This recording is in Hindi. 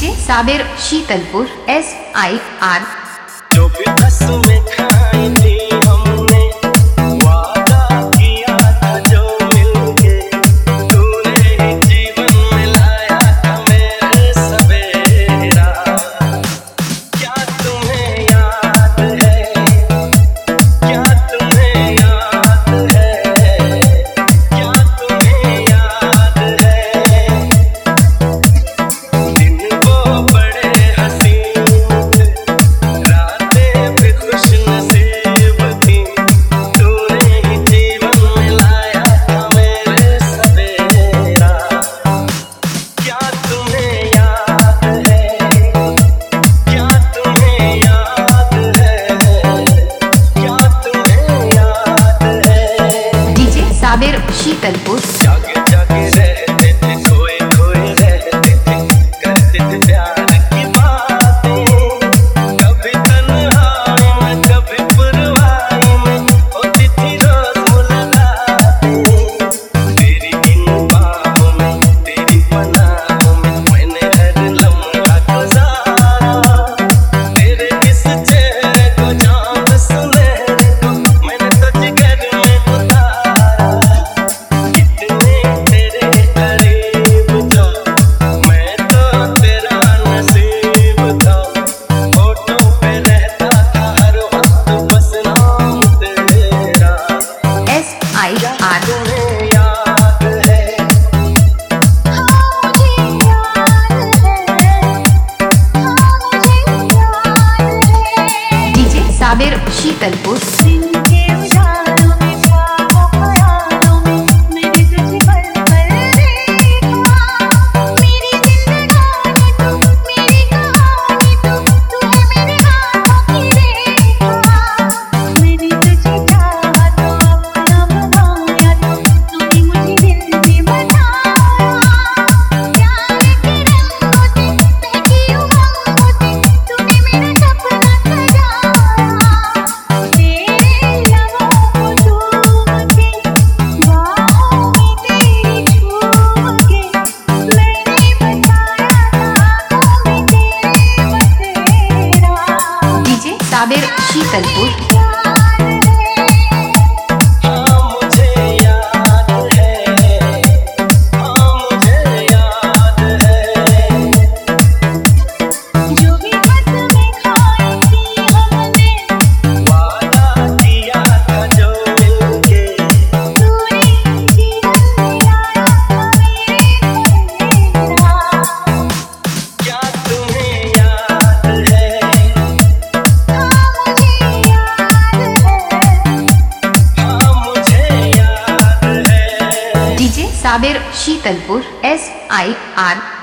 DJ Sabir Sheetalpur SIR। जो भी में खाई थी हमने, वादा किया था जो मिलके, तूने ही जीवन में लाया था मेरे सवेरा। क्या तुम्हें याद है, क्या तुम्हें याद है, क्या तुम्हें याद है, दिन वो बड़े हसीन थे, रातें भी खुश नसीब थी, तूने ही जीवन में लाया था मेरे सवेरा। क्या तुम्हें याद है, क्या तुम्हें याद है, क्या तुम्हें याद है। डीजे साबिर शीतलपुर। जागे जागे रहते थे, खोए खोए रहते थे, करते थे प्यार की बातें, कभी तन्हाई में कभी पुरवाई में, होती थी रोज मुलाकातें। तेरी इन बाहों में, तेरी पनाहों में, मैंने हर लम्हा गुजारा, तेरे इस चेहरे को चांद सुनहरे को मैंने तो जिगर में उतारा। कितने तेरे करीब था, मैं तो तेरा नसीब था, होठों पे रहता था हर वक्त बस नाम तेरा। SIR। तुम्हें याद है, मुझे याद है, मुझे याद है। डीजे साबिर शीतलपुर। दिन के उजालों में, ख्वाबों ख्यालों में, मैंने तुझे पल पल देखा। मेरी जिंदगानी तू, मेरी कहानी तू, तू है मेरे हाथों की रेखा। मैंने तुझे चाहा तो अपना बनाया तो, तूने मुझे दिल में बसाया। प्यार के रंगों से, बहकी उमंगों से, तूने मेरा सपना सजाया। तेरे लबों को चूम के, बाहों में तेरी छूम के, मैंने बसाया था आँखों में तेरे बसेरा। डीजे साबिर शीतलपुर। याद है, हाँ मुझे याद है, हाँ मुझे याद है। जो भी में खाई थी हमने, वादा किया था जो मिलके, तूने जीवन में लाया था मेरे सवेरा। क्या तुम्हें याद है, हाँ मुझे याद है। हाँ मुझे याद है। DJ Sabir Sheetalpur SIR।